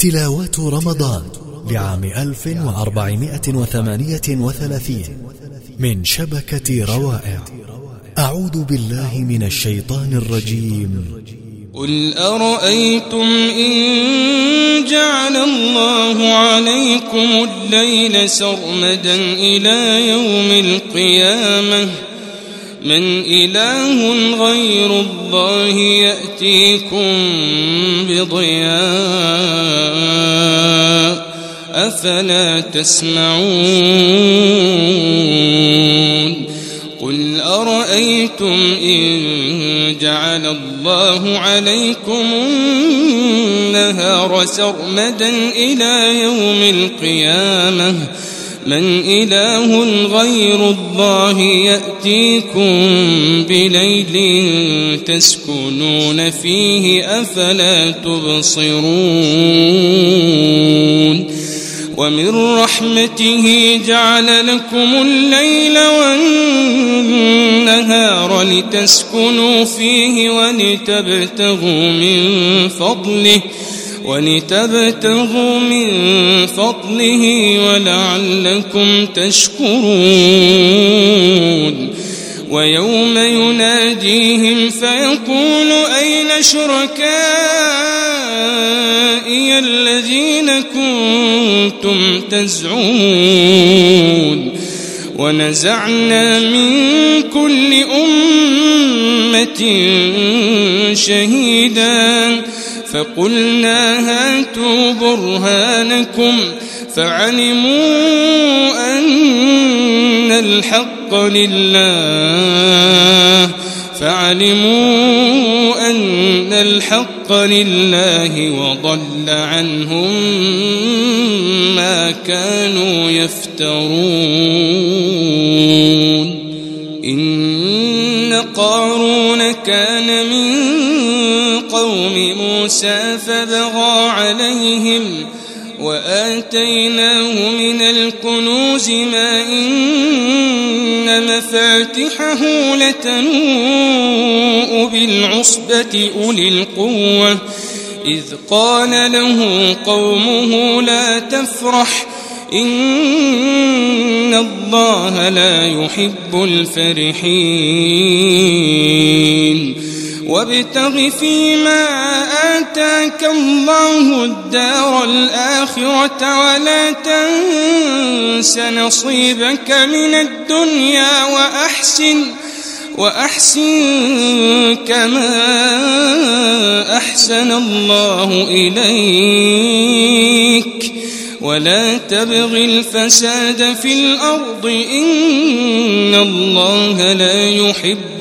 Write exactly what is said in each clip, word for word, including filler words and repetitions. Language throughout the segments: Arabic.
تلاوات رمضان لعام ألف وأربعمائة وثمانية وثلاثين من شبكة روائع. أعوذ بالله من الشيطان الرجيم. قل أرأيتم إن جعل الله عليكم الليل سرمدا إلى يوم القيامة من إله غير الله يأتيكم بضياء أفلا تسمعون. قل أرأيتم إن جعل الله عليكم النهار سرمدا إلى يوم القيامة من إله غير الله يأتيكم بليل تسكنون فيه أفلا تبصرون. ومن رحمته جعل لكم الليل والنهار لتسكنوا فيه ولتبتغوا من فضله ولتبتغوا من فضله ولعلكم تشكرون. ويوم يناديهم فيقول أين شركائي الذين كنتم تزعمون. ونزعنا من كل أمة شهيدا فقلنا هاتوا برهانكم فعلموا أن الحق لله فعلموا أن الحق لله وضل عنهم ما كانوا يفترون. إن قارون كان من قوم موسى فبغى عليهم وآتيناه من الكنوز ما إن مفاتحه لتنوء بالعصبة أولي القوة إذ قال له قومه لا تفرح إن الله لا يحب الفرحين. وابتغ فيما آتاك الله الدار الآخرة ولا تنس نصيبك من الدنيا وأحسن وأحسن كما أحسن الله إليك ولا تبغ الفساد في الأرض إن الله لا يحب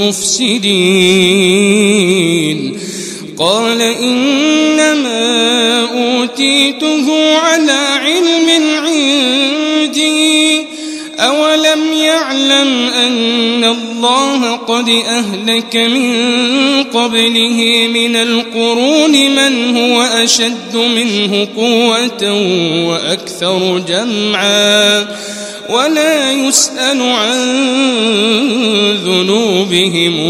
المفسدين. قال إنما أوتيته على علم عندي أولم يعلم أن الله قد أهلك من قبله من القرون من هو أشد منه قوة وأكثر جمعا ولا يسأل عن ذنوبهم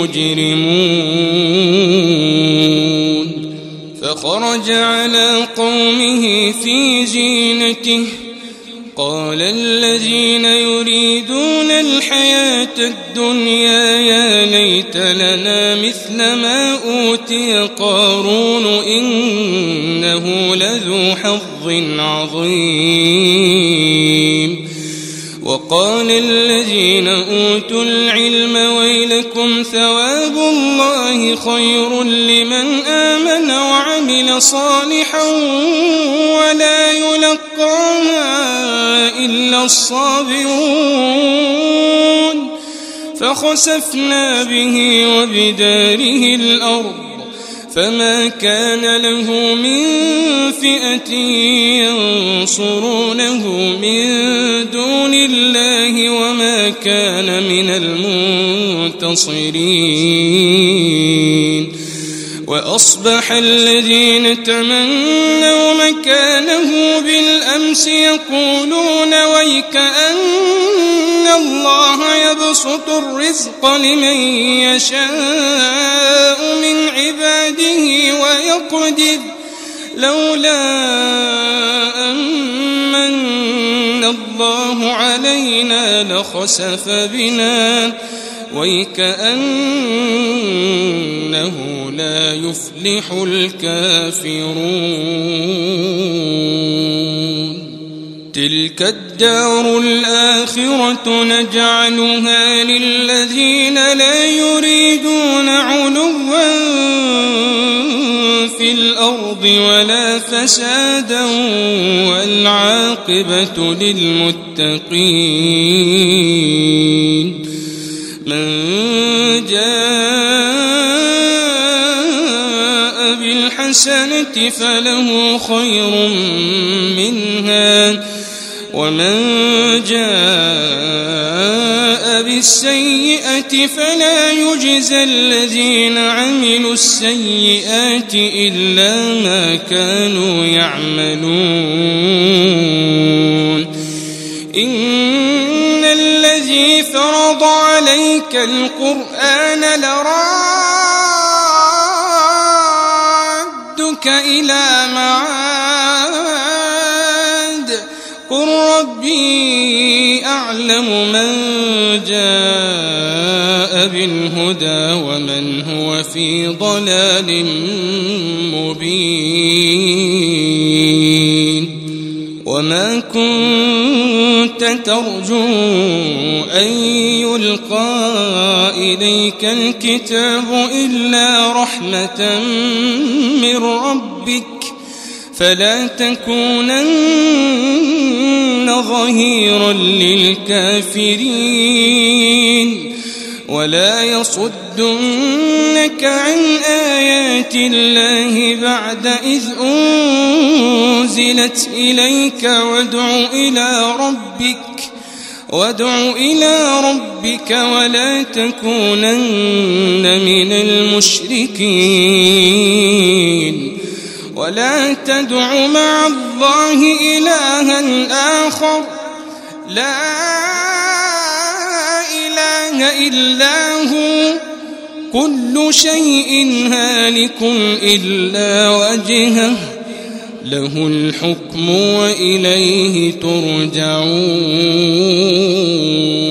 المجرمون. فخرج على قومه في زينته قال الذين يريدون الحياة الدنيا يا ليت لنا مثل ما أوتي قارون إنه لذو حظ عظيم. وقال الذين أوتوا العلم ويلكم ثواب الله خير لمن آمن وعمل صالحا ولا يلقاها إلا الصابرون. فخسفنا به وبداره الأرض فما كان له من فئة ينصرونه من دون الله وما كان من المنتصرين. وأصبح الذين تمنوا مكانه بالأمس يقولون ويك أن الله يبسط الرزق لمن يشاء من عباده ويقدر لولا أمن الله علينا لخسف بنا ويكأنه لا يفلح الكافرون. تلك الدار الآخرة نجعلها للذين لا يريدون علوا في الأرض ولا فسادا والعاقبة للمتقين. من جاء بالحسنة فله خير منها ومن جاء بالسيئة فلا يجزى الذين عملوا السيئات إلا ما كانوا يعملون. إن الذي فرض عليك القرآن لرادك إلى معاد قل ربي أعلم من جاء بالهدى ومن هو في ضلال مبين. وما كنت ترجو أن يلقى إليك الكتاب إلا رحمة من ربك فلا تكونن ظهيرا للكافرين ولا يصدنك عن آيات الله بعد إذ أنزلت إليك وادع إلى ربك وادع إلى ربك ولا تكونن من المشركين. ولا تدع مع الله إلها آخر لا إله إلا هو كل شيء هالك إلا وجهه له الحكم وإليه ترجعون.